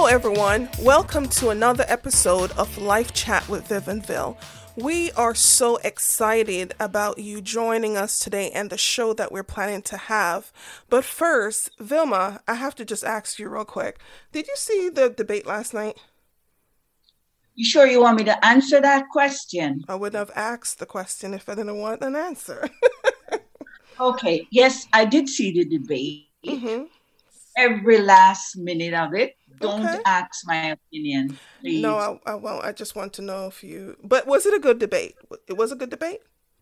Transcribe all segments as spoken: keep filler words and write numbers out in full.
everyone. Welcome to another episode of Life Chat with Vivanville. We are so excited about you joining us today and the show that we're planning to have. But first, Vilma, I have to just ask you real quick. Did you see the debate last night? You sure you want me to answer that question? I wouldn't have asked the question if I didn't want an answer. Okay. Yes, I did see the debate. Mm-hmm. Every last minute of it. Don't Okay. ask my opinion, please. No, I, I won't. I just want to know if you... But was it a good debate? It was a good debate?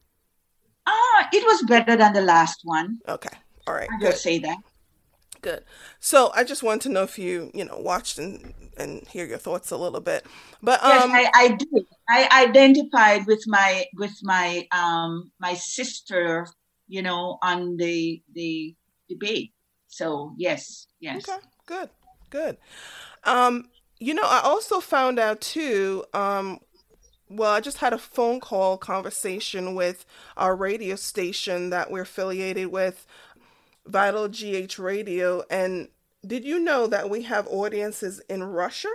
Ah, it was better than the last one. Okay. All right. I'll Good. just say that. Good. So I just want to know if you, you know, watched and, and hear your thoughts a little bit. But um, Yes, I, I did. I identified with my with my um my sister, you know, on the the debate. So yes, yes. Okay. Good. Good. Um, you know, I also found out too, um, well, I just had a phone call conversation with our radio station that we're affiliated with, Vital G H Radio. And did you know that we have audiences in Russia?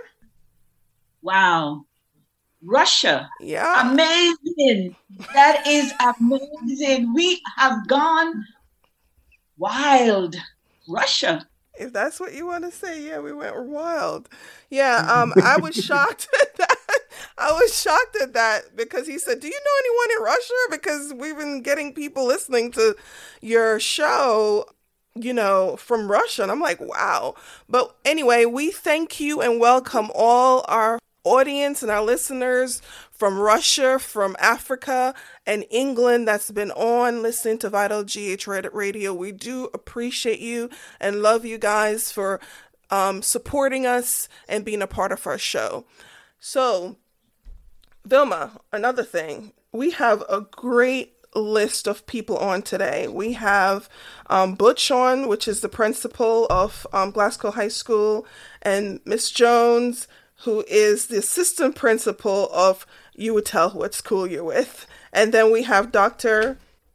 Wow. Russia. Yeah. Amazing. That is amazing. We have gone wild. Russia. If that's what you want to say, yeah, we went wild. Yeah, um, I was shocked at that. I was shocked at that because he said, "Do you know anyone in Russia?" Because we've been getting people listening to your show, you know, from Russia. And I'm like, wow. But anyway, we thank you and welcome all our audience and our listeners from Russia, from Africa, and England that's been on listening to Vital G H Radio. We do appreciate you and love you guys for um, supporting us and being a part of our show. So, Vilma, another thing, we have a great list of people on today. We have um, Butch on, which is the principal of um, Glasgow High School, and Miss Jones, who is the assistant principal of You Would Tell What School You're With. And then we have Doctor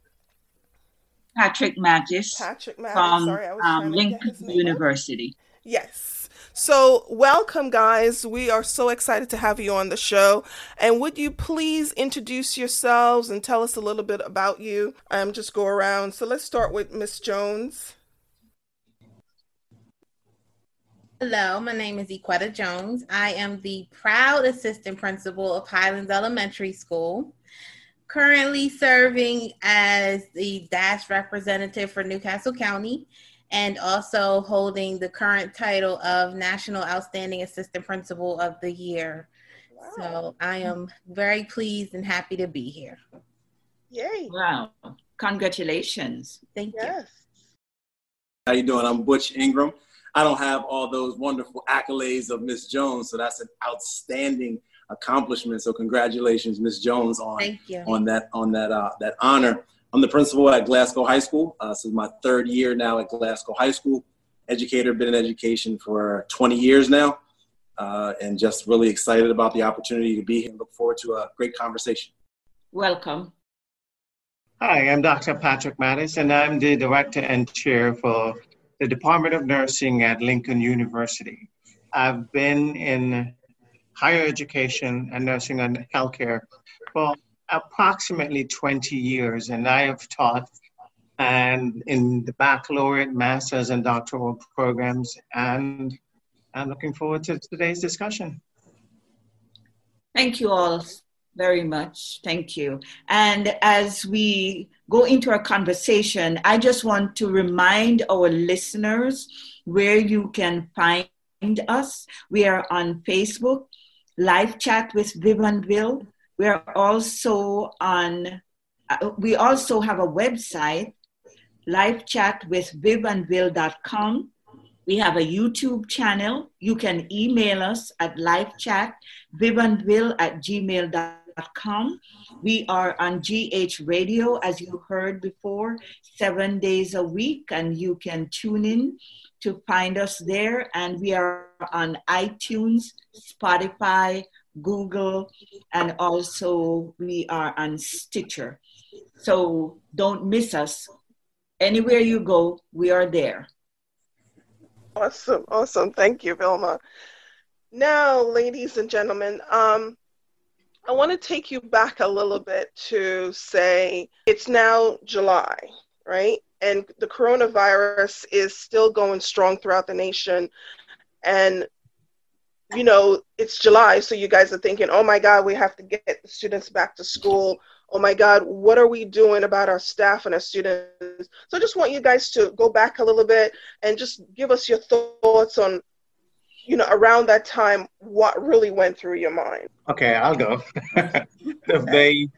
Patrick Mattis. Patrick Mattis. From Sorry, I was um, trying to Lincoln get his name University. up. Yes. So welcome, guys. We are so excited to have you on the show. And would you please introduce yourselves and tell us a little bit about you? Um, just go around. So let's start with Miss Jones. Hello, my name is Equetta Jones. I am the proud assistant principal of Highlands Elementary School, currently serving as the D A S representative for Newcastle County, and also holding the current title of National Outstanding Assistant Principal of the Year. Wow. So I am very pleased and happy to be here. Yay. Wow. Congratulations. Thank you. Yes. How you doing? I'm Butch Ingram. I don't have all those wonderful accolades of Miss Jones, so that's an outstanding accomplishment. So congratulations, Miss Jones, on Thank you. on that on that uh, that honor. I'm the principal at Glasgow High School. Uh, this is my third year now at Glasgow High School. Educator, been in education for twenty years now, uh, and just really excited about the opportunity to be here and look forward to a great conversation. Welcome. Hi, I'm Doctor Patrick Mattis, and I'm the director and chair for the Department of Nursing at Lincoln University. I've been in higher education and nursing and healthcare for approximately twenty years, and I have taught and in the baccalaureate, master's, and doctoral programs, and I'm looking forward to today's discussion. Thank you all very much. Thank you. And as we go into our conversation, I just want to remind our listeners where you can find us. We are on Facebook, Live Chat with Vivanville. We are also on, uh, we also have a website, live chat with vivanville dot com. We have a YouTube channel. You can email us at livechatvivanville at gmail dot com. We are on G H Radio, as you heard before, seven days a week, and you can tune in to find us there. And we are on iTunes, Spotify, Google, and also we are on Stitcher. So don't miss us. Anywhere you go, we are there. Awesome. Awesome. Thank you, Vilma. Now, ladies and gentlemen, um, I want to take you back a little bit to say it's now July, right? And the coronavirus is still going strong throughout the nation. And, you know, it's July, so you guys are thinking, oh my God, we have to get the students back to school. Oh my God, what are we doing about our staff and our students? So I just want you guys to go back a little bit and just give us your thoughts on, you know, around that time, what really went through your mind. Okay, I'll go. they,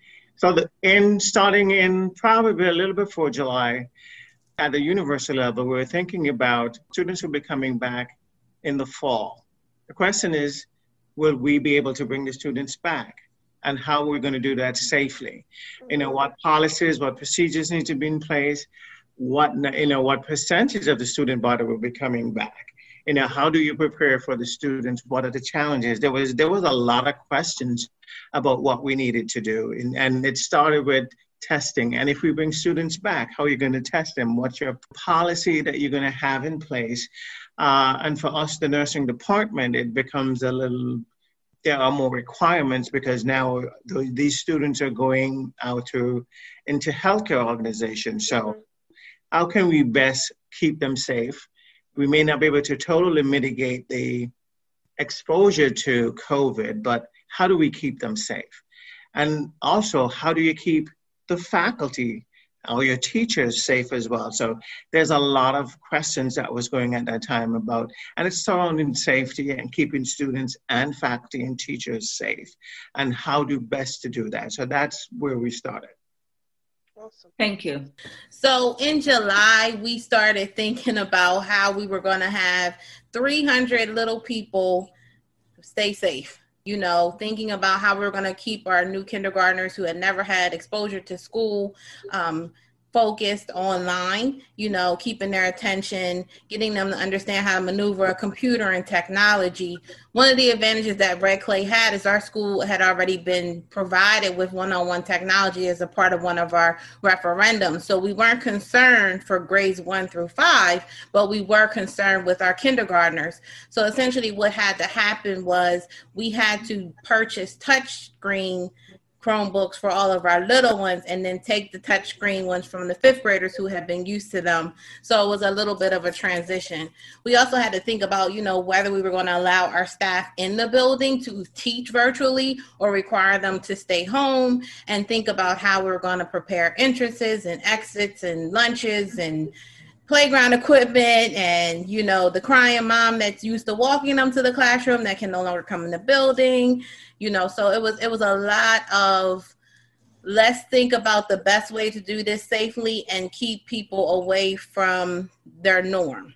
so the, in starting in probably a little before July, at the university level, we were thinking about students who will be coming back in the fall. The question is, will we be able to bring the students back? And how we're going to do that safely? You know, what policies, what procedures need to be in place? What, you know, what percentage of the student body will be coming back? You know, how do you prepare for the students? What are the challenges? There was there was a lot of questions about what we needed to do. And, and it started with testing. And if we bring students back, how are you going to test them? What's your policy that you're going to have in place? Uh, and for us, the nursing department, it becomes a little, there are more requirements because now th- these students are going out to into healthcare organizations. So how can we best keep them safe? We may not be able to totally mitigate the exposure to COVID, but how do we keep them safe? And also, how do you keep the faculty or your teachers safe as well? So there's a lot of questions that was going at that time about, and it's surrounding safety and keeping students and faculty and teachers safe, and how do best to do that. So that's where we started. Awesome. Thank you. So in July, we started thinking about how we were going to have three hundred little people stay safe. You know, thinking about how we were going to keep our new kindergartners who had never had exposure to school um, focused online, you know, keeping their attention, getting them to understand how to maneuver a computer and technology. One of the advantages that Red Clay had is our school had already been provided with one-on-one technology as a part of one of our referendums. So we weren't concerned for grades one through five, but we were concerned with our kindergartners. So essentially what had to happen was we had to purchase touchscreen Chromebooks for all of our little ones and then take the touchscreen ones from the fifth graders who had been used to them. So it was a little bit of a transition. We also had to think about, you know, whether we were going to allow our staff in the building to teach virtually or require them to stay home, and think about how we were going to prepare entrances and exits and lunches and playground equipment, and, you know, the crying mom that's used to walking them to the classroom that can no longer come in the building, you know. So it was it was a lot of, let's think about the best way to do this safely and keep people away from their norm.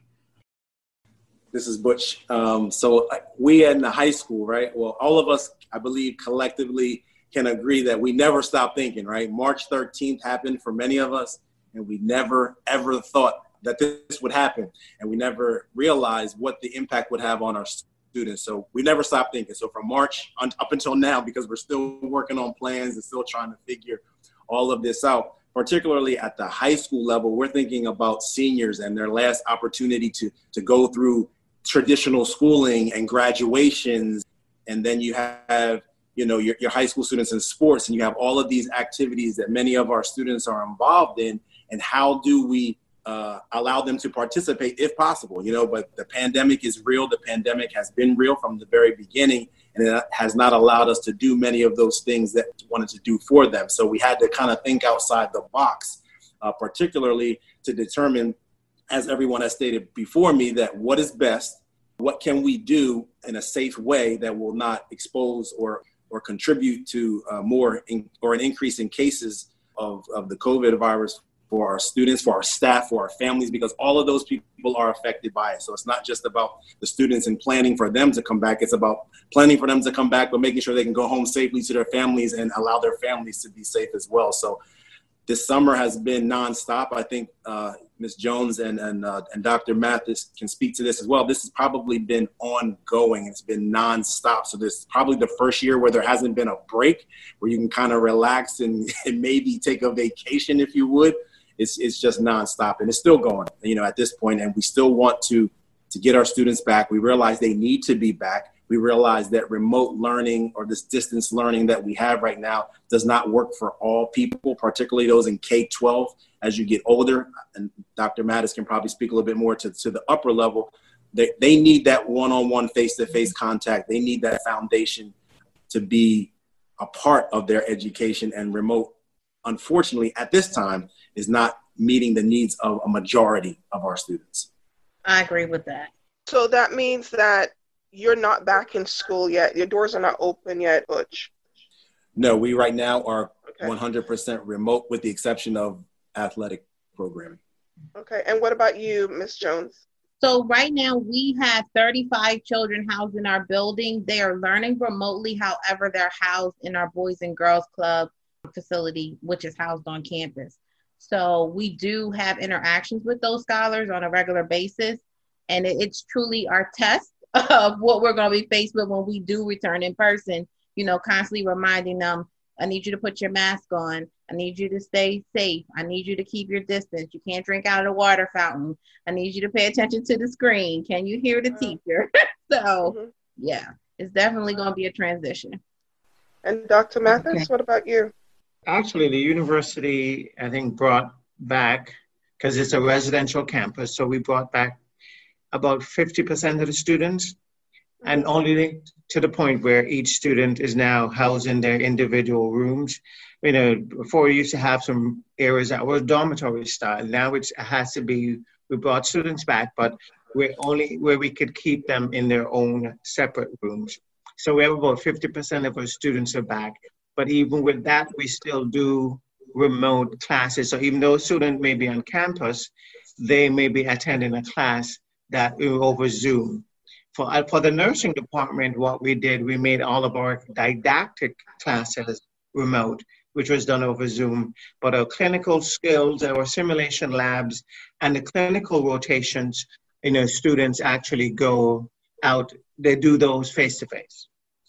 This is Butch. Um, so we in the high school, right? Well, all of us, I believe, collectively can agree that we never stopped thinking, right? March thirteenth happened for many of us, and we never, ever thought that this would happen. And we never realized what the impact would have on our students. So we never stopped thinking. So from March on, up until now, because we're still working on plans and still trying to figure all of this out, particularly at the high school level, we're thinking about seniors and their last opportunity to, to go through traditional schooling and graduations. And then you have, you know, your, your high school students in sports, and you have all of these activities that many of our students are involved in. And how do we uh, allow them to participate if possible? You know, but the pandemic is real. The pandemic has been real from the very beginning, and it has not allowed us to do many of those things that we wanted to do for them. So we had to kind of think outside the box, uh, particularly to determine, as everyone has stated before me, that what is best, what can we do in a safe way that will not expose or or contribute to uh, more in, or an increase in cases of, of the COVID virus for our students, for our staff, for our families, because all of those people are affected by it. So it's not just about the students and planning for them to come back. It's about planning for them to come back, but making sure they can go home safely to their families and allow their families to be safe as well. So this summer has been nonstop. I think uh, Miz Jones and and, uh, and Doctor Mathis can speak to this as well. This has probably been ongoing. It's been nonstop. So this is probably the first year where there hasn't been a break, where you can kind of relax and, and maybe take a vacation if you would. It's it's just nonstop, and it's still going, you know, at this point. And we still want to to get our students back. We realize they need to be back. We realize that remote learning or this distance learning that we have right now does not work for all people, particularly those in K twelve. As you get older, and Doctor Mattis can probably speak a little bit more to, to the upper level, they, they need that one-on-one face-to-face contact. They need that foundation to be a part of their education, and remote, unfortunately, at this time, is not meeting the needs of a majority of our students. I agree with that. So that means that you're not back in school yet. Your doors are not open yet, Butch. No, we right now are Okay. one hundred percent remote with the exception of athletic programming. Okay. And what about you, Miz Jones? So right now we have thirty-five children housed in our building. They are learning remotely. However, they're housed in our Boys and Girls Club facility, which is housed on campus. So we do have interactions with those scholars on a regular basis. And it- it's truly our test of what we're going to be faced with when we do return in person, you know, constantly reminding them, I need you to put your mask on. I need you to stay safe. I need you to keep your distance. You can't drink out of the water fountain. I need you to pay attention to the screen. Can you hear the teacher? So, Mm-hmm. yeah, it's definitely going to be a transition. And Doctor Mathis, Okay. what about you? Actually, the university, I think, brought back, because it's a residential campus, so we brought back about fifty percent of the students, and only to the point where each student is now housed in their individual rooms. You know, before we used to have some areas that were dormitory style. Now it's, it has to be, we brought students back, but we're only where we could keep them in their own separate rooms. So we have about fifty percent of our students are back. But even with that, we still do remote classes. So even though a student may be on campus, they may be attending a class that over Zoom. For, uh, for the nursing department, what we did, we made all of our didactic classes remote, which was done over Zoom. But our clinical skills, our simulation labs, and the clinical rotations, you know, students actually go out, they do those face-to-face.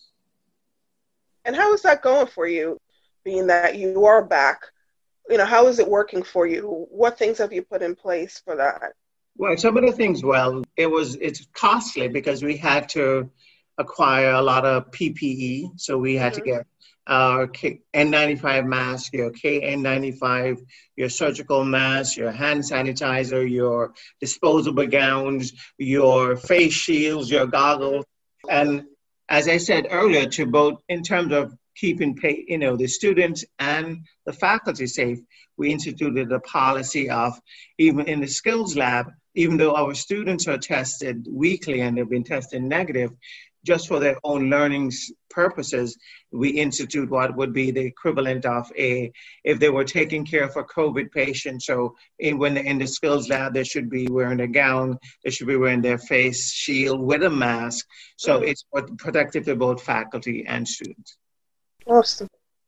And how is that going for you, being that you are back? You know, how is it working for you? What things have you put in place for that? Well, some of the things, well, it was, it's costly because we had to acquire a lot of P P E. So we had Mm-hmm. to get our N ninety-five mask, your K N ninety-five, your surgical mask, your hand sanitizer, your disposable gowns, your face shields, your goggles. And as I said earlier, to both in terms of keeping pay, you know, the students and the faculty safe, we instituted a policy of, even in the skills lab, even though our students are tested weekly and they've been tested negative, just for their own learning purposes, we institute what would be the equivalent of a, if they were taking care of a COVID patient, so in, when they're in the skills lab, they should be wearing a gown, they should be wearing their face shield with a mask. So Mm-hmm. it's protective to both faculty and students. Awesome.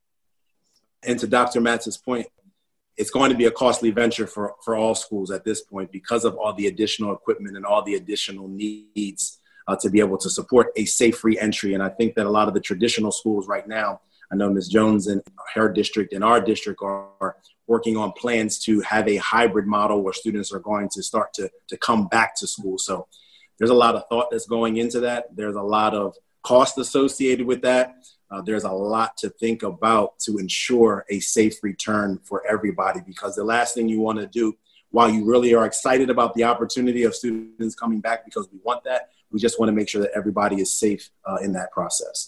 And to Doctor Matz's point, it's going to be a costly venture for, for all schools at this point because of all the additional equipment and all the additional needs uh, to be able to support a safe re-entry. And I think that a lot of the traditional schools right now, I know Miz Jones and her district and our district are working on plans to have a hybrid model where students are going to start to, to come back to school. So there's a lot of thought that's going into that. There's a lot of cost associated with that. Uh, there's a lot to think about to ensure a safe return for everybody, because the last thing you want to do while you really are excited about the opportunity of students coming back, because we want that, we just want to make sure that everybody is safe uh, in that process.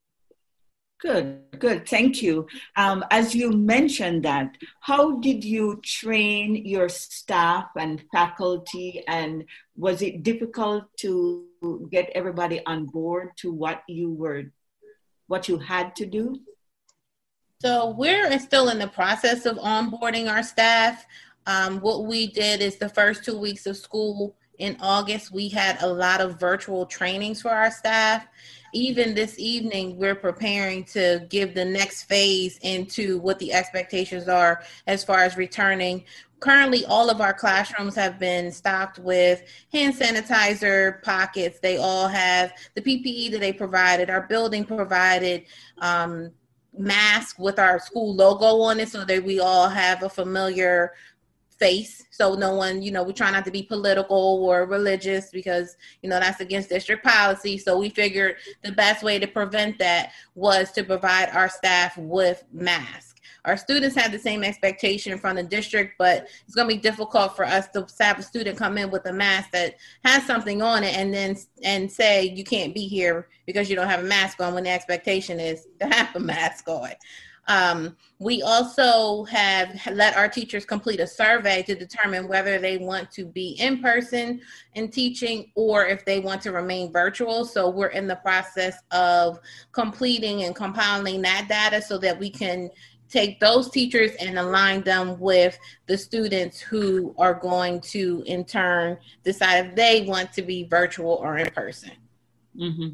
Good, good. Thank you. Um, as you mentioned that, how did you train your staff and faculty, and was it difficult to get everybody on board to what you were, what you had to do? So we're still in the process of onboarding our staff. Um, what we did is the first two weeks of school in August, we had a lot of virtual trainings for our staff. Even this evening, we're preparing to give the next phase into what the expectations are as far as returning. Currently, all of our classrooms have been stocked with hand sanitizer pockets. They all have the P P E that they provided. Our building provided um, masks with our school logo on it so that we all have a familiar face. So no one, you know, we try not to be political or religious because, you know, that's against district policy. So we figured the best way to prevent that was to provide our staff with masks. Our students have the same expectation from the district, but it's going to be difficult for us to have a student come in with a mask that has something on it and then and say you can't be here because you don't have a mask on when the expectation is to have a mask on. Um, we also have let our teachers complete a survey to determine whether they want to be in person in teaching or if they want to remain virtual. So we're in the process of completing and compiling that data so that we can take those teachers and align them with the students who are going to, in turn, decide if they want to be virtual or in person. Mm-hmm.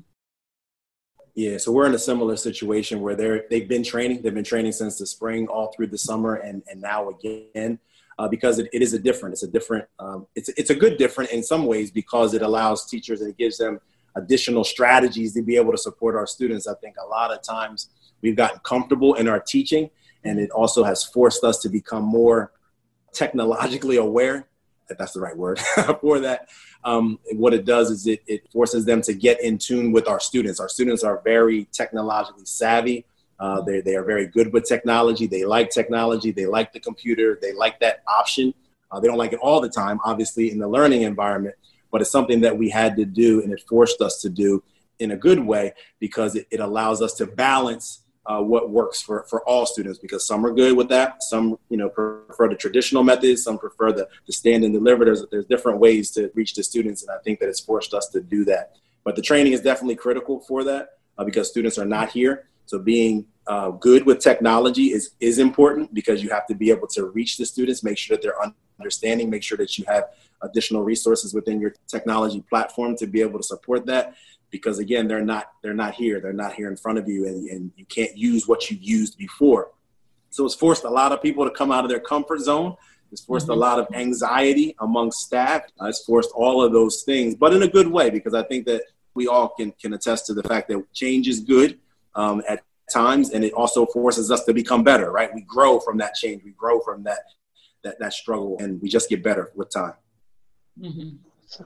Yeah, so we're in a similar situation where they're, they've been training. They've been training since the spring, all through the summer, and, and now again, uh, because it, it is a different, it's a different, um, it's, it's a good different in some ways because it allows teachers and it gives them additional strategies to be able to support our students. I think a lot of times we've gotten comfortable in our teaching, and it also has forced us to become more technologically aware, if that's the right word for that. Um, what it does is it, it forces them to get in tune with our students. Our students are very technologically savvy. Uh, they, they are very good with technology. They like technology. They like the computer. They like that option. Uh, they don't like it all the time, obviously, in the learning environment, but it's something that we had to do, and it forced us to do in a good way because it, it allows us to balance Uh, what works for, for all students, because some are good with that. Some, you know, prefer the traditional methods. Some prefer the, the stand and deliver. There's, there's different ways to reach the students. And I think that it's forced us to do that. But the training is definitely critical for that uh, because students are not here. So being uh, good with technology is, is important because you have to be able to reach the students, make sure that they're understanding, make sure that you have additional resources within your technology platform to be able to support that. Because again, they're not they're not here. They're not here in front of you, and, and you can't use what you used before. So it's forced a lot of people to come out of their comfort zone. It's forced mm-hmm. a lot of anxiety among staff. Uh, it's forced all of those things, but in a good way, because I think that we all can, can attest to the fact that change is good um, at times, and it also forces us to become better, right? We grow from that change. We grow from that that, that struggle, and we just get better with time. Mm-hmm.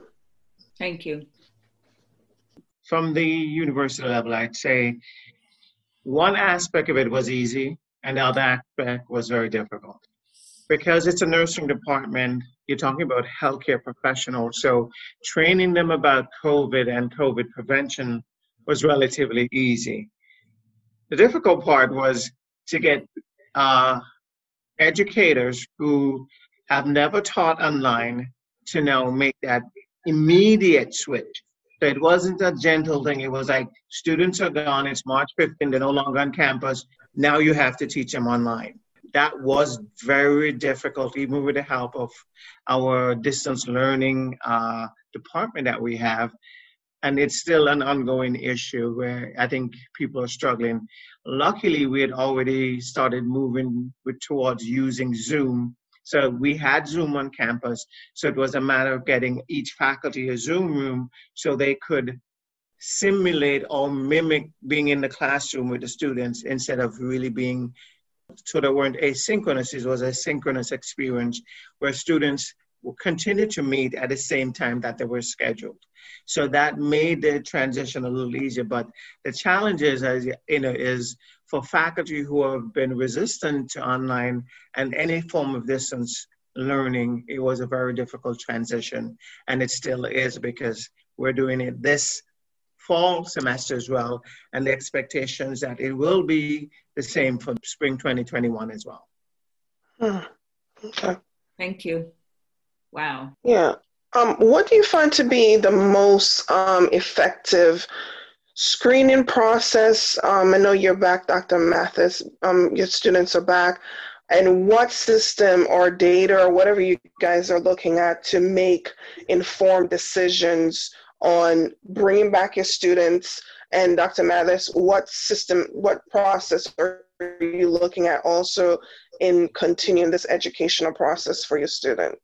Thank you. From the university level, I'd say one aspect of it was easy and the other aspect was very difficult. Because it's a nursing department, you're talking about healthcare professionals, so training them about COVID and COVID prevention was relatively easy. The difficult part was to get uh, educators who have never taught online to now make that immediate switch. So it wasn't a gentle thing. It was like students are gone. It's March fifteenth. They're no longer on campus. Now you have to teach them online. That was very difficult, even with the help of our distance learning uh, department that we have. And it's still an ongoing issue where I think people are struggling. Luckily, we had already started moving with, towards using Zoom. So we had Zoom on campus. So it was a matter of getting each faculty a Zoom room so they could simulate or mimic being in the classroom with the students instead of really being, so they weren't asynchronous. It was a synchronous experience where students will continue to meet at the same time that they were scheduled. So that made the transition a little easier. But the challenge is, as you know, is for faculty who have been resistant to online and any form of distance learning, it was a very difficult transition. And it still is because we're doing it this fall semester as well. And the expectations that it will be the same for spring twenty twenty-one as well. Hmm. Okay. Thank you. Wow. Yeah. Um, what do you find to be the most um, effective screening process? Um, I know you're back, Doctor Mathis. Um, your students are back. And what system or data or whatever you guys are looking at to make informed decisions on bringing back your students? And Doctor Mathis, what system, what process are you looking at also in continuing this educational process for your students?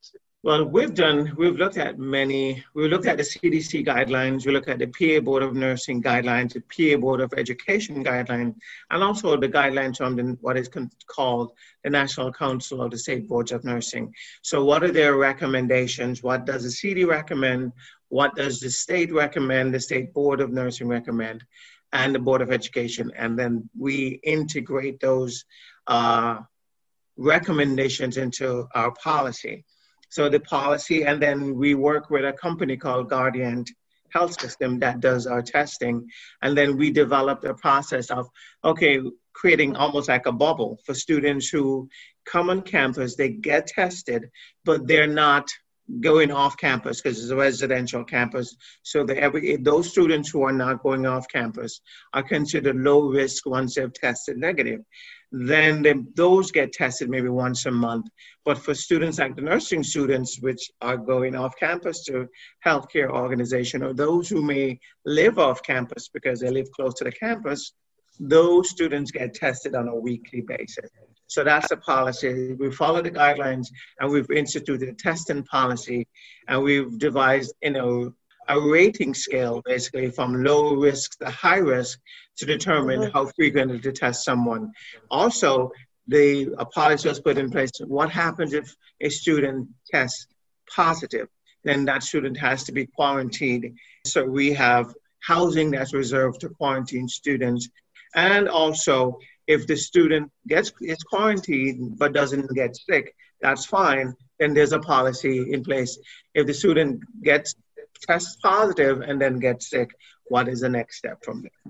Well, we've done, we've looked at many, we looked at the C D C guidelines, we looked at the P A Board of Nursing guidelines, the P A Board of Education guidelines, and also the guidelines from the, what is con- called the National Council of the State Boards of Nursing. So what are their recommendations? What does the C D recommend? What does the state recommend, the State Board of Nursing recommend, and the Board of Education? And then we integrate those uh, recommendations into our policy. So the policy, and then we work with a company called Guardian Health System that does our testing. And then we developed a process of, okay, creating almost like a bubble for students who come on campus, they get tested, but they're not going off campus because it's a residential campus. So that every those students who are not going off campus are considered low risk once they've tested negative. Then they, those get tested maybe once a month. But for students like the nursing students, which are going off campus to healthcare organization, or those who may live off campus because they live close to the campus, those students get tested on a weekly basis. So that's the policy. We follow the guidelines, and we've instituted a testing policy, and we've devised, you know, a rating scale, basically from low risk to high risk, to determine mm-hmm. how frequently to test someone. Also, the a policy was put in place. What happens if a student tests positive? Then that student has to be quarantined. So we have housing that's reserved to quarantine students. And also, if the student gets is quarantined but doesn't get sick, that's fine. Then there's a policy in place. If the student gets tests positive and then gets sick, what is the next step from there?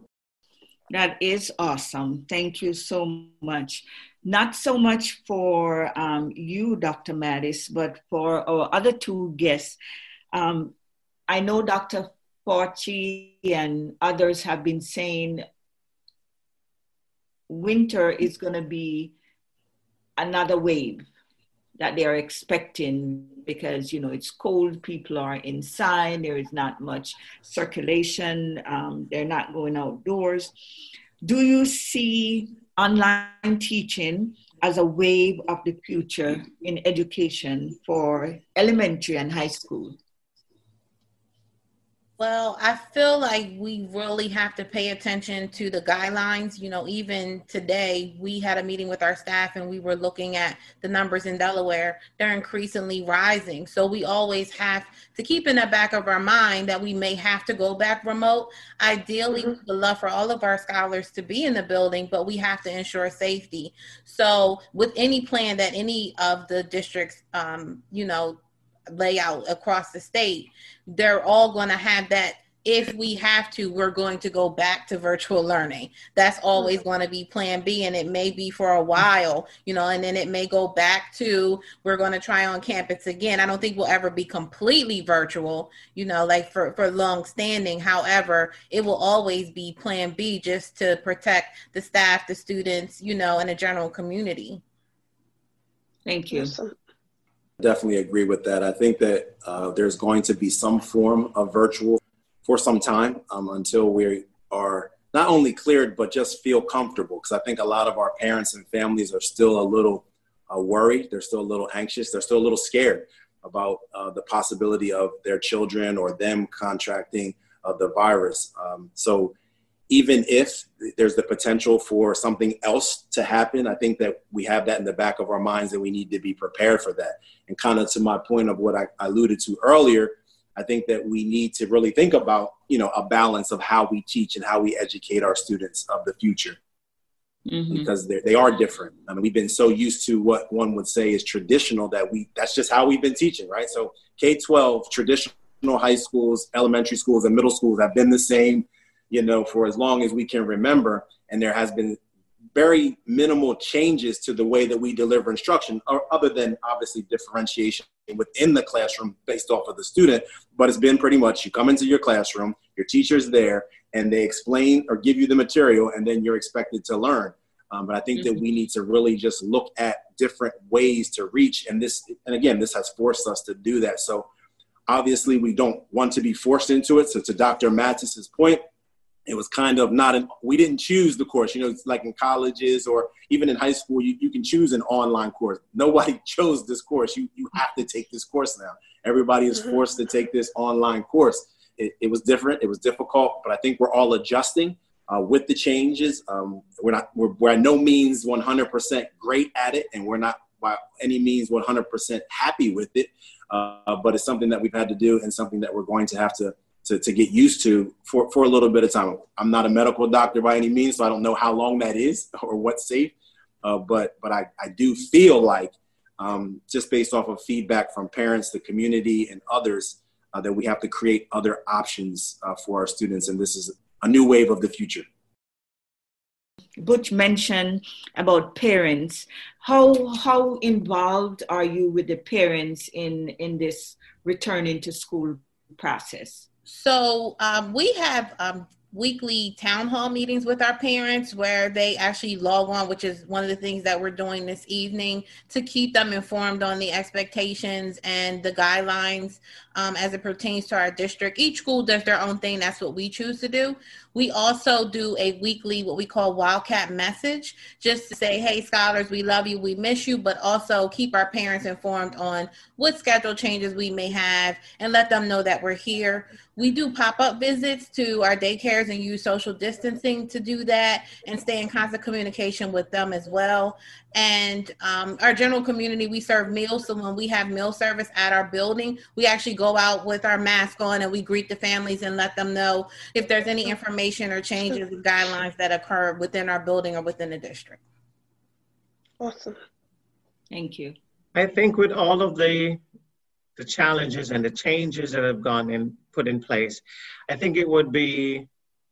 That is awesome. Thank you so much. Not so much for um, you, Doctor Mattis, but for our other two guests. Um, I know Doctor Fauci and others have been saying winter is going to be another wave that they are expecting because, you know, it's cold, people are inside, there is not much circulation, um, they're not going outdoors. Do you see online teaching as a wave of the future in education for elementary and high school? Well, I feel like we really have to pay attention to the guidelines. You know, even today, we had a meeting with our staff and we were looking at the numbers in Delaware. They're increasingly rising. So we always have to keep in the back of our mind that we may have to go back remote. Ideally, mm-hmm. we would love for all of our scholars to be in the building, but we have to ensure safety. So with any plan that any of the districts, um, you know, lay out across the state, they're all going to have that. If we have to, we're going to go back to virtual learning. That's always going to be plan B, and it may be for a while, you know, and then it may go back to, we're going to try on campus again. I don't think we'll ever be completely virtual, you know, like for, for long standing. However, it will always be plan B just to protect the staff, the students, you know, and the general community. Thank you. Definitely agree with that. I think that uh, there's going to be some form of virtual for some time um, until we are not only cleared, but just feel comfortable. Because I think a lot of our parents and families are still a little uh, worried. They're still a little anxious. They're still a little scared about uh, the possibility of their children or them contracting uh, the virus. Um, so even if there's the potential for something else to happen, I think that we have that in the back of our minds and we need to be prepared for that. And kind of to my point of what I alluded to earlier, I think that we need to really think about, you know, a balance of how we teach and how we educate our students of the future. Mm-hmm. Because they are different. I mean, we've been so used to what one would say is traditional that we, that's just how we've been teaching, right? So K twelve, traditional high schools, elementary schools, and middle schools have been the same, you know, for as long as we can remember. And there has been very minimal changes to the way that we deliver instruction, or other than obviously differentiation within the classroom based off of the student. But it's been pretty much, you come into your classroom, your teacher's there, and they explain or give you the material, and then you're expected to learn. Um, but I think mm-hmm. that we need to really just look at different ways to reach. And this, and again, this has forced us to do that. So obviously we don't want to be forced into it. So to Doctor Mattis's point, it was kind of not an, we didn't choose the course. You know, it's like in colleges or even in high school, you, you can choose an online course. Nobody chose this course. You you have to take this course now. Everybody is forced to take this online course. It, it was different. It was difficult, but I think we're all adjusting uh, with the changes. Um, we're not, we're, we're at no means one hundred percent great at it, and we're not by any means one hundred percent happy with it. Uh, but it's something that we've had to do and something that we're going to have to, to, to get used to for, for a little bit of time. I'm not a medical doctor by any means, so I don't know how long that is or what's safe. Uh, but but I, I do feel like um, just based off of feedback from parents, the community, and others, uh, that we have to create other options uh, for our students. And this is a new wave of the future. Butch mentioned about parents. How how involved are you with the parents in, in this returning to school process? So um, we have um, weekly town hall meetings with our parents where they actually log on, which is one of the things that we're doing this evening to keep them informed on the expectations and the guidelines um, as it pertains to our district. Each school does their own thing. That's what we choose to do. We also do a weekly, what we call Wildcat message, just to say, hey, scholars, we love you, we miss you, but also keep our parents informed on what schedule changes we may have and let them know that we're here. We do pop-up visits to our daycares and use social distancing to do that and stay in constant communication with them as well. And um, our general community, we serve meals. So when we have meal service at our building, we actually go out with our mask on and we greet the families and let them know if there's any information or changes or guidelines that occur within our building or within the district. Awesome. Thank you. I think with all of the the challenges and the changes that have gone in, put in place, I think it would be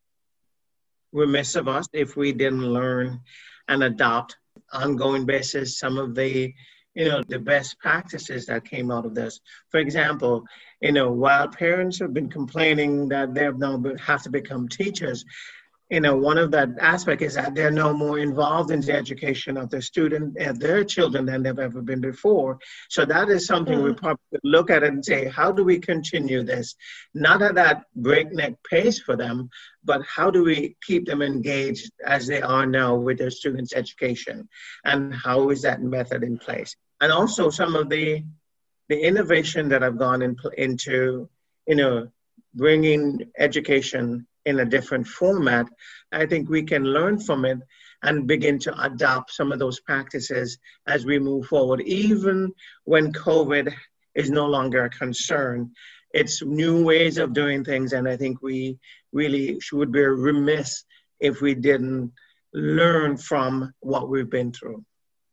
remiss of us if we didn't learn and adopt ongoing basis some of the, you know, the best practices that came out of this. For example, you know, while parents have been complaining that they have now have to become teachers, you know, one of that aspect is that they're no more involved in the education of their student and their children than they've ever been before. So that is something mm-hmm. we probably look at and say, how do we continue this? Not at that breakneck pace for them, but how do we keep them engaged as they are now with their students' education? And how is that method in place? And also some of the the innovation that have gone in, into, you know, bringing education in a different format, I think we can learn from it and begin to adopt some of those practices as we move forward. Even when COVID is no longer a concern, it's new ways of doing things. And I think we really would be remiss if we didn't learn from what we've been through.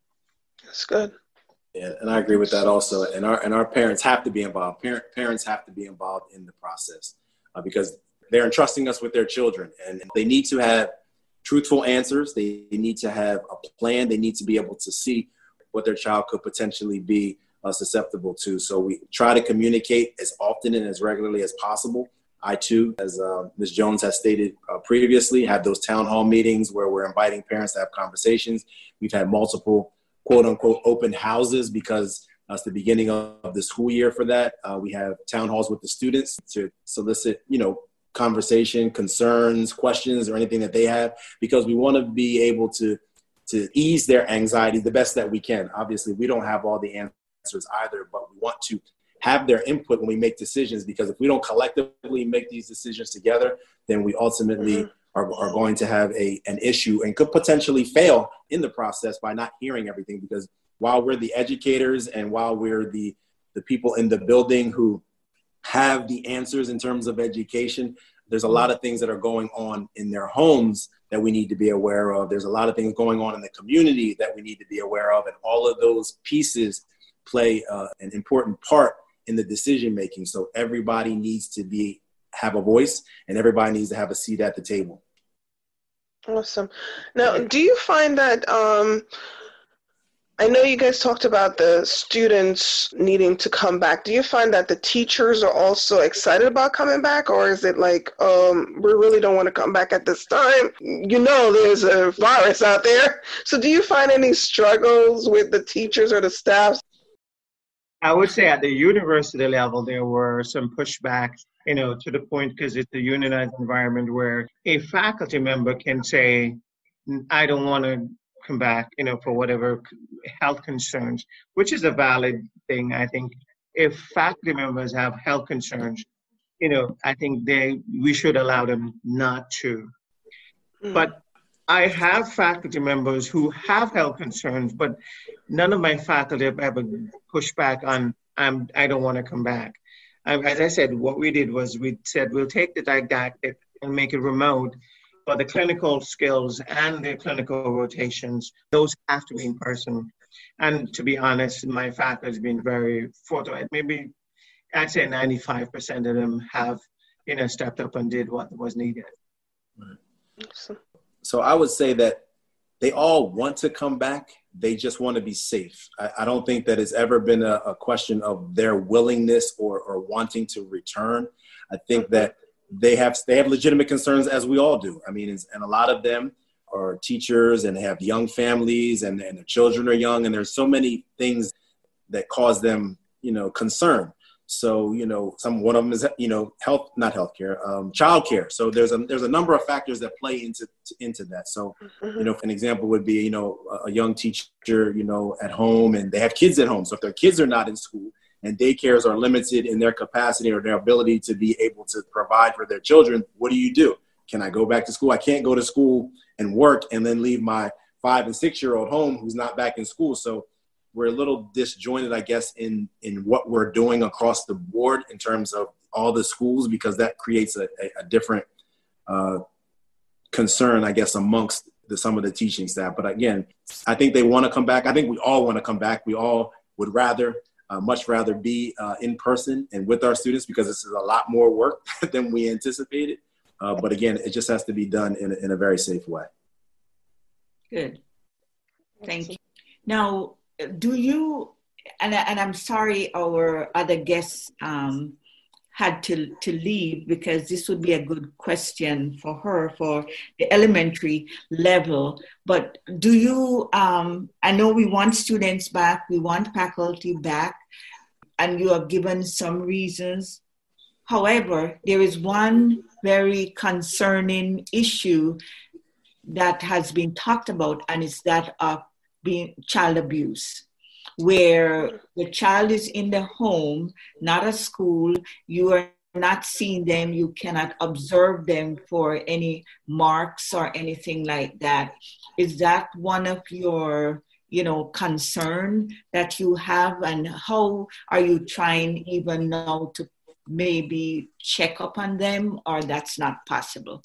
That's good. Yeah, and I agree with that also. And our and our parents have to be involved. Parent, parents have to be involved in the process uh, because they're entrusting us with their children, and they need to have truthful answers. They need to have a plan. They need to be able to see what their child could potentially be uh, susceptible to. So we try to communicate as often and as regularly as possible. I too, as uh, Miz Jones has stated uh, previously, have those town hall meetings where we're inviting parents to have conversations. We've had multiple quote unquote open houses because uh, it's the beginning of, of the school year for that. Uh, we have town halls with the students to solicit, you know, conversation, concerns, questions, or anything that they have, because we want to be able to to ease their anxiety the best that we can. Obviously, we don't have all the answers either, but we want to have their input when we make decisions, because if we don't collectively make these decisions together, then we ultimately mm-hmm. are, are going to have a an issue and could potentially fail in the process by not hearing everything. Because while we're the educators and while we're the the people in the building who have the answers in terms of education, there's a lot of things that are going on in their homes that we need to be aware of. There's a lot of things going on in the community that we need to be aware of. And all of those pieces play uh, an important part in the decision making. So everybody needs to be have a voice and everybody needs to have a seat at the table. Awesome. Now, do you find that um, I know you guys talked about the students needing to come back. Do you find that the teachers are also excited about coming back, or is it like, um, we really don't want to come back at this time? You know, there's a virus out there. So do you find any struggles with the teachers or the staff? I would say at the university level, there were some pushback, you know, to the point because it's a unionized environment where a faculty member can say, I don't want to come back, you know, for whatever health concerns, which is a valid thing. I think if faculty members have health concerns, you know, I think they we should allow them not to. Mm. But I have faculty members who have health concerns, but none of my faculty have ever pushed back on, I'm, I don't want to come back. Um, as I said, what we did was we said, we'll take the didactic and make it remote, but the clinical skills and the clinical rotations, those have to be in person. And to be honest, my faculty has been very forthright. Maybe I'd say ninety-five percent of them have, you know, stepped up and did what was needed. Right. So I would say that they all want to come back. They just want to be safe. I, I don't think that it's ever been a, a question of their willingness or, or wanting to return. I think that they have they have legitimate concerns, as we all do. I mean, and a lot of them are teachers and have young families, and, and their children are young. And there's so many things that cause them, you know, concern. So, you know, some one of them is, you know, health, not healthcare, um, childcare. So there's a there's a number of factors that play into into that. So, you know, an example would be, you know, a young teacher, you know, at home, and they have kids at home. So if their kids are not in school and daycares are limited in their capacity or their ability to be able to provide for their children, what do you do? Can I go back to school? I can't go to school and work and then leave my five and six year old home who's not back in school. So we're a little disjointed, I guess, in, in what we're doing across the board in terms of all the schools, because that creates a, a, a different uh, concern, I guess, amongst the, some of the teaching staff. But again, I think they want to come back. I think we all want to come back. We all would rather, uh, much rather be uh, in person and with our students, because this is a lot more work than we anticipated. Uh, but again, it just has to be done in a, in a very safe way. Good. Thank you. Now, do you, and, and I'm sorry our other guests um, had to, to leave, because this would be a good question for her for the elementary level, but do you, um, I know we want students back, we want faculty back, and you have given some reasons. However, there is one very concerning issue that has been talked about, and it's that of being child abuse, where the child is in the home, not at school. You are not seeing them. You cannot observe them for any marks or anything like that. Is that one of your, you know, concern that you have? And how are you trying even now to maybe check up on them, or that's not possible?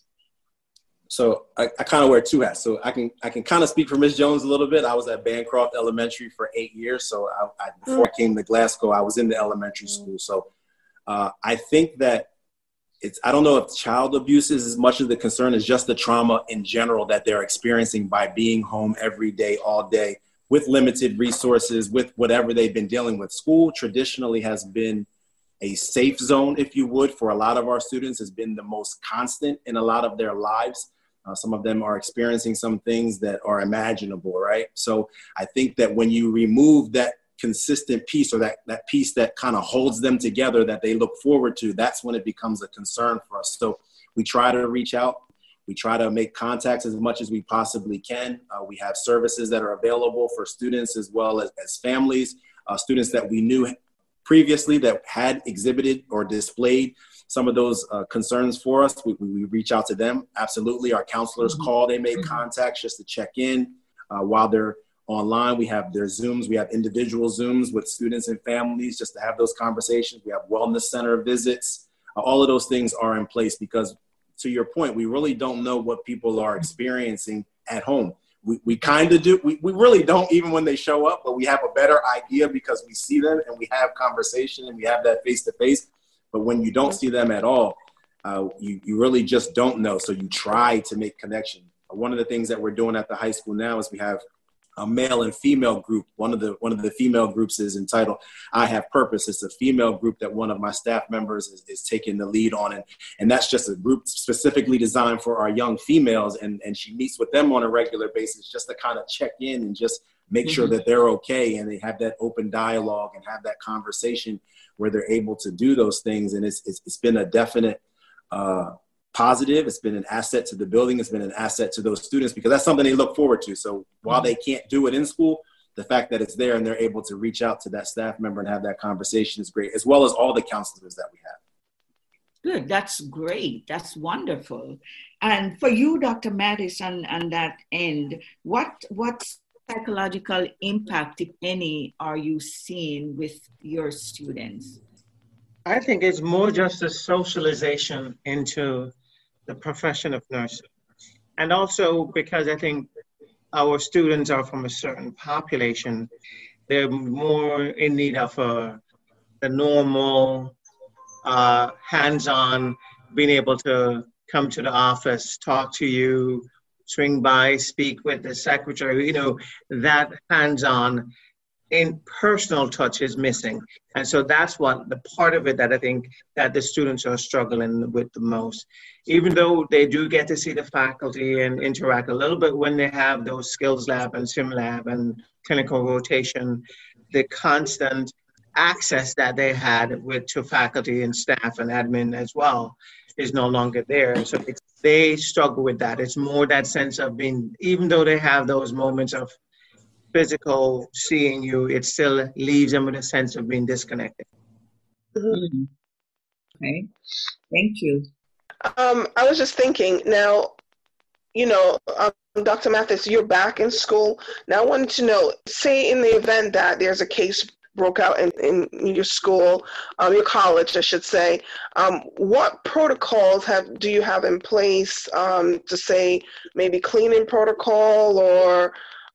So I, I kind of wear two hats. So I can I can kind of speak for Miz Jones a little bit. I was at Bancroft Elementary for eight years. So I, I, before I came to Glasgow, I was in the elementary school. So uh, I think that it's, I don't know if child abuse is as much of the concern as just the trauma in general that they're experiencing by being home every day, all day, with limited resources, with whatever they've been dealing with. School traditionally has been a safe zone, if you would, for a lot of our students, has been the most constant in a lot of their lives. Uh, some of them are experiencing some things that are imaginable, right? So I think that when you remove that consistent piece, or that, that piece that kind of holds them together, that they look forward to, that's when it becomes a concern for us. So we try to reach out. We try to make contacts as much as we possibly can. Uh, we have services that are available for students as well as, as families, uh, students that we knew previously that had exhibited or displayed some of those uh, concerns for us. We, we reach out to them. Absolutely. Our counselors mm-hmm. call, they make mm-hmm. contacts just to check in uh, while they're online. We have their Zooms. We have individual Zooms with students and families just to have those conversations. We have wellness center visits. Uh, all of those things are in place because, to your point, we really don't know what people are experiencing at home. We, we kind of do. We, we really don't, even when they show up, but we have a better idea because we see them and we have conversation and we have that face-to-face. But when you don't see them at all, uh, you, you really just don't know. So you try to make connection. One of the things that we're doing at the high school now is we have a male and female group. One of the one of the female groups is entitled I Have Purpose. It's a female group that one of my staff members is, is taking the lead on. And, and that's just a group specifically designed for our young females. And, and she meets with them on a regular basis just to kind of check in and just make Mm-hmm. sure that they're okay, and they have that open dialogue and have that conversation where they're able to do those things. And it's it's, it's been a definite uh, positive. It's been an asset to the building. It's been an asset to those students because that's something they look forward to. So while they can't do it in school, the fact that it's there and they're able to reach out to that staff member and have that conversation is great, as well as all the counselors that we have. Good. That's great. That's wonderful. And for you, Doctor Mattis, on, on that end, what what psychological impact, if any, are you seeing with your students? I think it's more just a socialization into the profession of nursing. And also because I think our students are from a certain population, they're more in need of a, the normal, uh, hands-on, being able to come to the office, talk to you, swing by, speak with the secretary, you know, that hands-on in personal touch is missing. And so that's what the part of it that I think that the students are struggling with the most. Even though they do get to see the faculty and interact a little bit when they have those skills lab and sim lab and clinical rotation, the constant access that they had with to faculty and staff and admin as well is no longer there. So it's, they struggle with that. It's more that sense of being, even though they have those moments of physical seeing you, it still leaves them with a sense of being disconnected. Mm-hmm. Okay, thank you. Um, I was just thinking now, you know, um, Doctor Mathis, you're back in school. Now I wanted to know, say in the event that there's a case broke out in, in your school, um, your college, I should say, um, what protocols have do you have in place um, to say maybe cleaning protocol or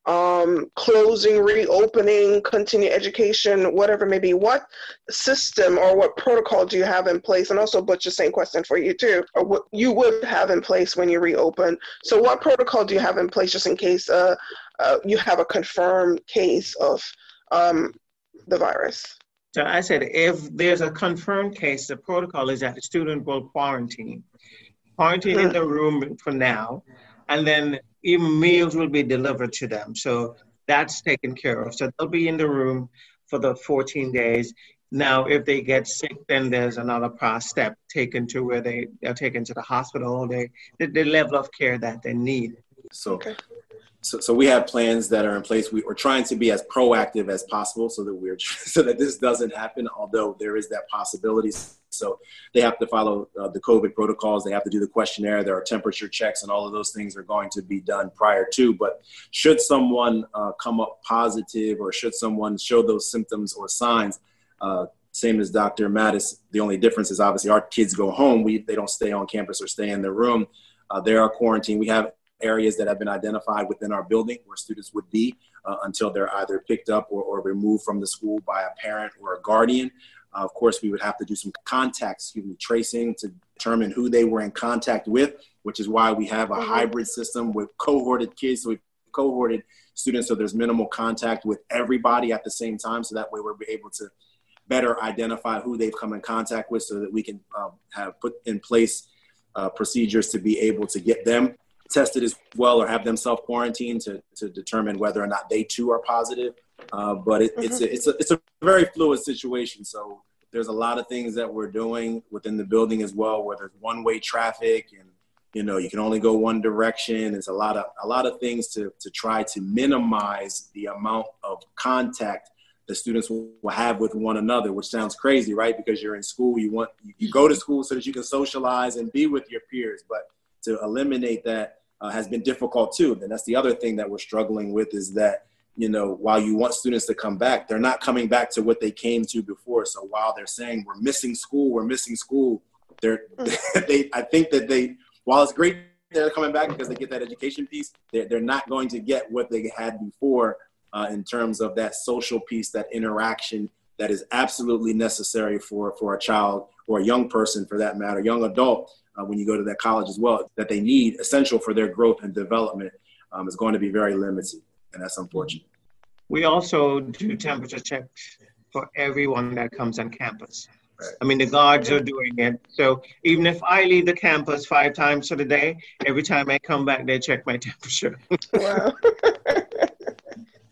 um, closing, reopening, continue education, whatever it may be? What system or what protocol do you have in place? And also, Butch, the same question for you too, or what you would have in place when you reopen. So what protocol do you have in place just in case uh, uh, you have a confirmed case of um, the virus? So I said, if there's a confirmed case, the protocol is that the student will quarantine. Quarantine mm-hmm. in the room for now, and then even meals will be delivered to them. So that's taken care of. So they'll be in the room for the fourteen days. Now, if they get sick, then there's another process step taken to where they are taken to the hospital, they, the, the level of care that they need. So, okay. so, so we have plans that are in place. We, we're trying to be as proactive as possible so that we're so that this doesn't happen, although there is that possibility. So they have to follow uh, the COVID protocols. They have to do the questionnaire. There are temperature checks, and all of those things are going to be done prior to. But should someone uh, come up positive, or should someone show those symptoms or signs, uh, same as Doctor Mattis, the only difference is obviously our kids go home. We they don't stay on campus or stay in their room. Uh, they are quarantined. We have areas that have been identified within our building where students would be uh, until they're either picked up or, or removed from the school by a parent or a guardian. Uh, of course, we would have to do some contact, excuse me, tracing to determine who they were in contact with, which is why we have a mm-hmm. hybrid system with cohorted kids. So we've cohorted students so there's minimal contact with everybody at the same time. So that way we're able to better identify who they've come in contact with so that we can uh, have put in place uh, procedures to be able to get them tested as well or have them self-quarantine to, to determine whether or not they too are positive. Uh, but it, mm-hmm. it's, a, it's, a, it's a very fluid situation. So there's a lot of things that we're doing within the building as well, where there's one-way traffic and, you know, you can only go one direction. There's a lot of a lot of things to, to try to minimize the amount of contact the students will have with one another, which sounds crazy, right? Because you're in school, you want you go to school so that you can socialize and be with your peers. But to eliminate that uh, has been difficult too. And that's the other thing that we're struggling with is that, you know, while you want students to come back, they're not coming back to what they came to before. So while they're saying we're missing school, we're missing school, they're they I think that they while it's great they're coming back because they get that education piece, they're, they're not going to get what they had before uh, in terms of that social piece, that interaction that is absolutely necessary for, for a child or a young person for that matter, young adult, uh, when you go to that college as well, that they need, essential for their growth and development um, is going to be very limited. And that's unfortunate. We also do temperature checks for everyone that comes on campus. Right. I mean, the guards are doing it. So even if I leave the campus five times for the day, every time I come back, they check my temperature. Wow.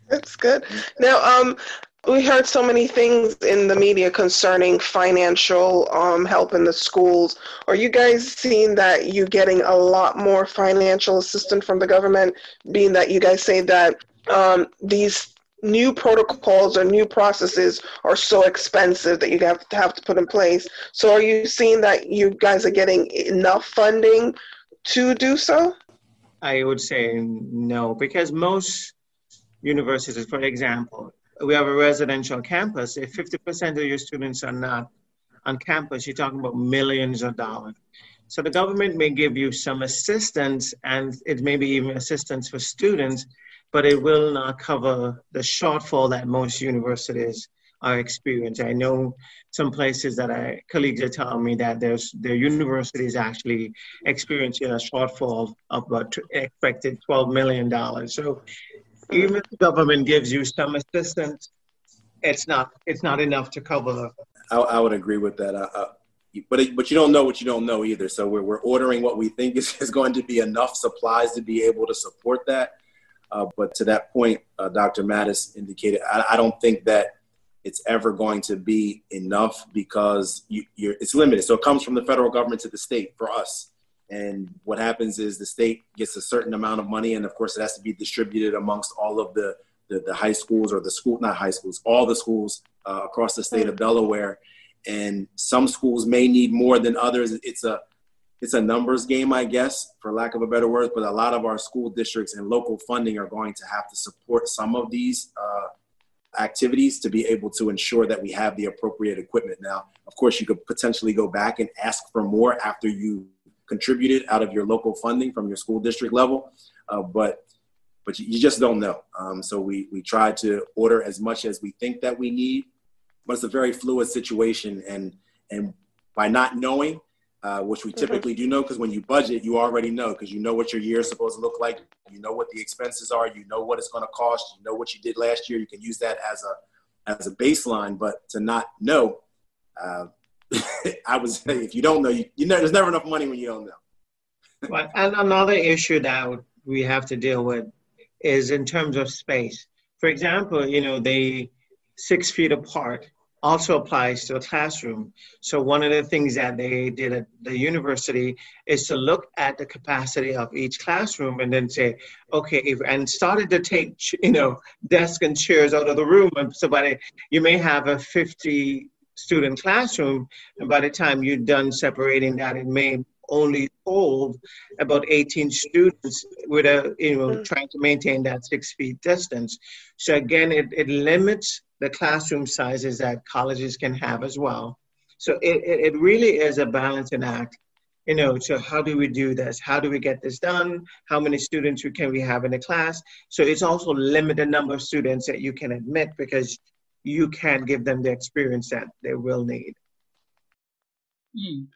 That's good. Now, um, we heard so many things in the media concerning financial um, help in the schools. Are you guys seeing that you're getting a lot more financial assistance from the government, being that you guys say that um, these new protocols or new processes are so expensive that you have to have to put in place? So are you seeing that you guys are getting enough funding to do so? I would say no, because most universities, for example, we have a residential campus. If fifty percent of your students are not on campus, you're talking about millions of dollars. So the government may give you some assistance, and it may be even assistance for students, but it will not cover the shortfall that most universities are experiencing. I know some places that I, colleagues are telling me that there's their universities actually experiencing a shortfall of about expected twelve million dollars. So even if the government gives you some assistance, it's not it's not enough to cover. I, I would agree with that. Uh, uh, but it, but you don't know what you don't know either. So we're we're ordering what we think is, is going to be enough supplies to be able to support that. Uh, but to that point, uh, Doctor Mattis indicated, I, I don't think that it's ever going to be enough because you, you're, it's limited. So it comes from the federal government to the state for us. And what happens is the state gets a certain amount of money. And of course, it has to be distributed amongst all of the, the, the high schools or the school, not high schools, all the schools uh, across the state of Delaware. And some schools may need more than others. It's a, it's a numbers game, I guess, for lack of a better word. But a lot of our school districts and local funding are going to have to support some of these uh, activities to be able to ensure that we have the appropriate equipment. Now, of course, you could potentially go back and ask for more after you contributed out of your local funding from your school district level, uh, but but you just don't know. Um, so we we try to order as much as we think that we need, but it's a very fluid situation, and and by not knowing, uh, which we typically do know, because when you budget, you already know, because you know what your year is supposed to look like, you know what the expenses are, you know what it's going to cost, you know what you did last year, you can use that as a as a baseline. But to not know, uh, I would say if you don't know, you, you know, there's never enough money when you don't know. But and another issue that we have to deal with is in terms of space. For example, you know, the six feet apart also applies to a classroom. So one of the things that they did at the university is to look at the capacity of each classroom and then say, okay, if, and started to take, you know, desks and chairs out of the room. And so by the, you may have a fifty student classroom, and by the time you're done separating that, it may only hold about eighteen students with a, you know, trying to maintain that six feet distance. So again, it, it limits the classroom sizes that colleges can have as well. So it, it, it really is a balancing act, you know, so how do we do this? How do we get this done? How many students can we have in a class? So it's also limited number of students that you can admit, because you can't give them the experience that they will need. Mm.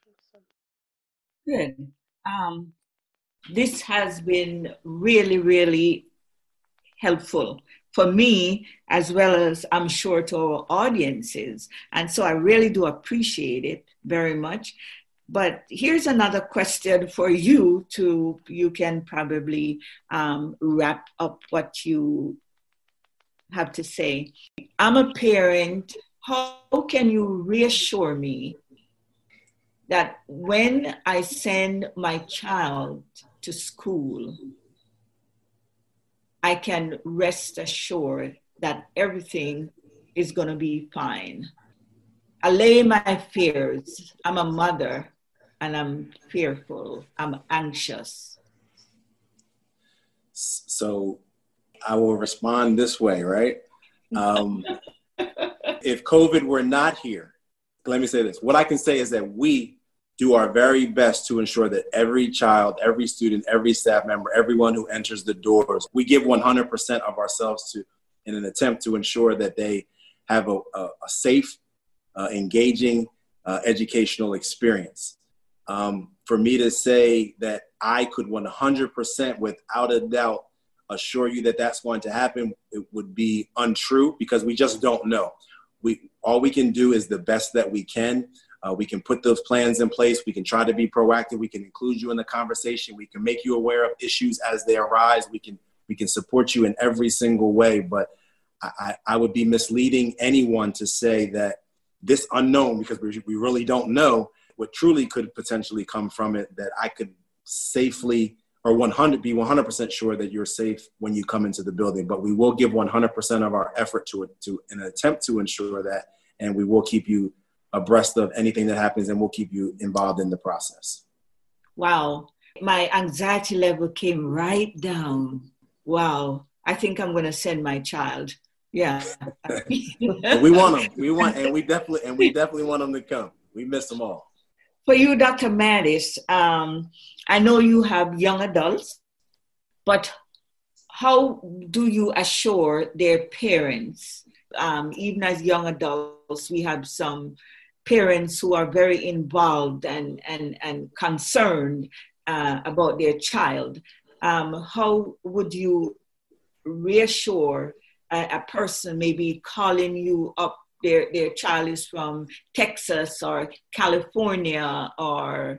Good. Um, this has been really, really helpful for me, as well as I'm sure to our audiences. And so I really do appreciate it very much. But here's another question for you to, you can probably um, wrap up what you have to say. I'm a parent. How can you reassure me that when I send my child to school, I can rest assured that everything is going to be fine? Allay my fears. I'm a mother and I'm fearful. I'm anxious. So I will respond this way, right? Um, if COVID were not here, let me say this. What I can say is that we do our very best to ensure that every child, every student, every staff member, everyone who enters the doors, we give one hundred percent of ourselves to in an attempt to ensure that they have a, a, a safe, uh, engaging, uh, educational experience. Um, for me to say that I could one hundred percent without a doubt assure you that that's going to happen, it would be untrue, because we just don't know. We all we can do is the best that we can. Uh, we can put those plans in place. We can try to be proactive. We can include you in the conversation. We can make you aware of issues as they arise. We can we can support you in every single way. But I, I would be misleading anyone to say that this unknown, because we, we really don't know what truly could potentially come from it, that I could safely or one hundred be one hundred percent sure that you're safe when you come into the building. But we will give one hundred percent of our effort to it, to an attempt to ensure that, and we will keep you abreast of anything that happens, and we'll keep you involved in the process. Wow. My anxiety level came right down. Wow. I think I'm going to send my child. Yeah. We want them. We want, and we definitely, and we definitely want them to come. We miss them all. For you, Doctor Mattis, um, I know you have young adults, but how do you assure their parents, um, even as young adults, we have some parents who are very involved and, and, and concerned uh, about their child. Um, how would you reassure a, a person maybe calling you up, their, their child is from Texas or California or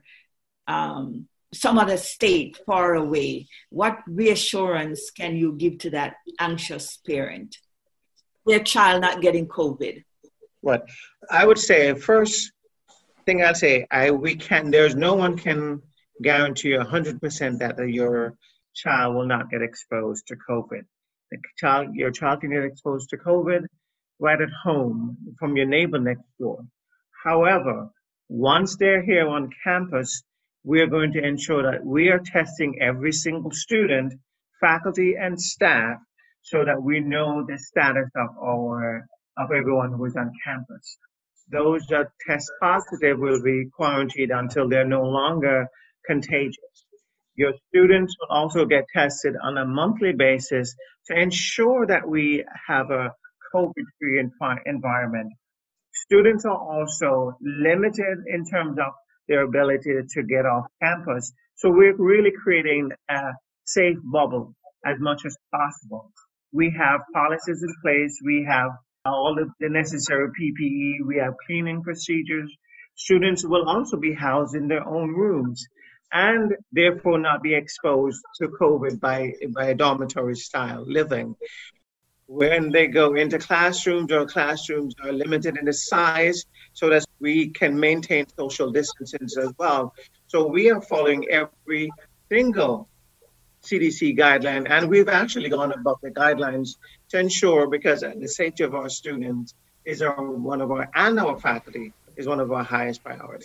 um, some other state far away? What reassurance can you give to that anxious parent? Their child not getting COVID. What I would say, first thing I'd say, I we can. There's no one can guarantee a hundred percent that your child will not get exposed to COVID. The child, your child can get exposed to COVID right at home from your neighbor next door. However, once they're here on campus, we are going to ensure that we are testing every single student, faculty, and staff, so that we know the status of our of everyone who is on campus. Those that test positive will be quarantined until they're no longer contagious. Your students will also get tested on a monthly basis to ensure that we have a COVID-free environment. Students are also limited in terms of their ability to get off campus. So we're really creating a safe bubble as much as possible. We have policies in place. We have all of the necessary P P E. We have cleaning procedures. Students will also be housed in their own rooms and therefore not be exposed to COVID by, by a dormitory style living. When they go into classrooms, our classrooms are limited in the size so that we can maintain social distancing as well. So we are following every single C D C guideline, and we've actually gone above the guidelines to ensure, because the safety of our students is our, one of our, and our faculty is one of our highest priority.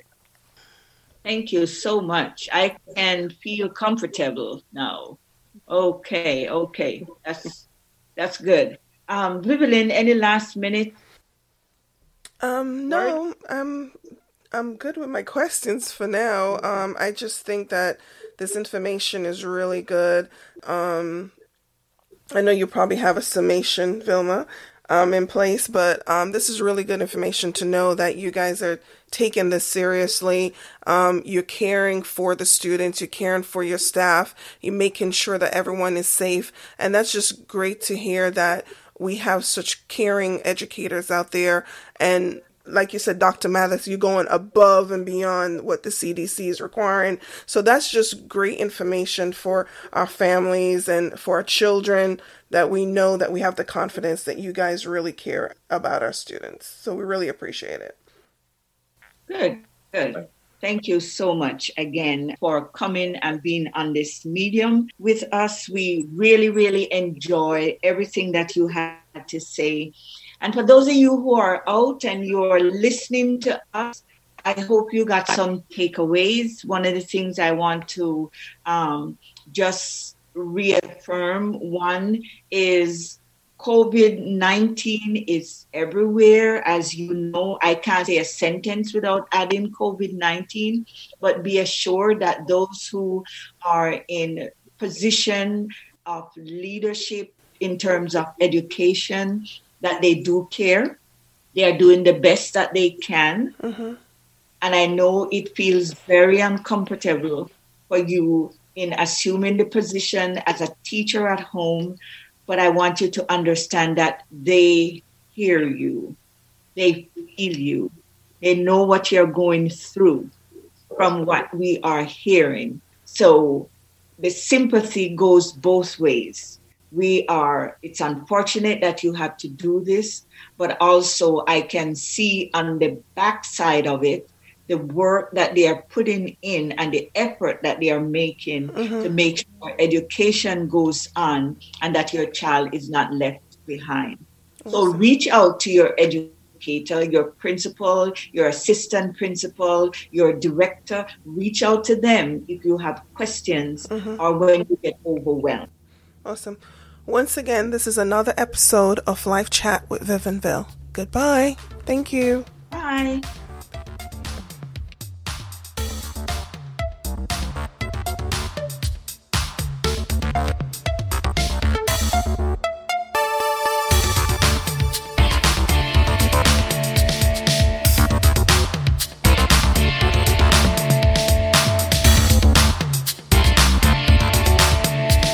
Thank you so much. I can feel comfortable now. Okay, okay, that's that's good. Um, Vivian, any last minute? Um, no, I'm I'm good with my questions for now. Um, I just think that this information is really good. Um, I know you probably have a summation, Vilma, um, in place, but um, this is really good information to know that you guys are taking this seriously. Um, you're caring for the students, you're caring for your staff, you're making sure that everyone is safe. And that's just great to hear that we have such caring educators out there. And like you said, Doctor Mathis, you're going above and beyond what the C D C is requiring. So that's just great information for our families and for our children, that we know that we have the confidence that you guys really care about our students. So we really appreciate it. Good, good. Thank you so much again for coming and being on this medium with us. We really, really enjoy everything that you had to say. And for those of you who are out and you're listening to us, I hope you got some takeaways. One of the things I want to um, just reaffirm, one is COVID nineteen is everywhere. As you know, I can't say a sentence without adding COVID nineteen, but be assured that those who are in position of leadership in terms of education, that they do care. They are doing the best that they can. Mm-hmm. And I know it feels very uncomfortable for you in assuming the position as a teacher at home, but I want you to understand that they hear you. They feel you. They know what you're going through from what we are hearing. So the sympathy goes both ways. we are, it's unfortunate that you have to do this, but also I can see on the backside of it, the work that they are putting in and the effort that they are making mm-hmm. to make sure education goes on and that your child is not left behind. Awesome. So reach out to your educator, your principal, your assistant principal, your director. Reach out to them if you have questions mm-hmm. or when you get overwhelmed. Awesome. Once again, this is another episode of Life Chat with Viv and Vil. Goodbye. Thank you. Bye.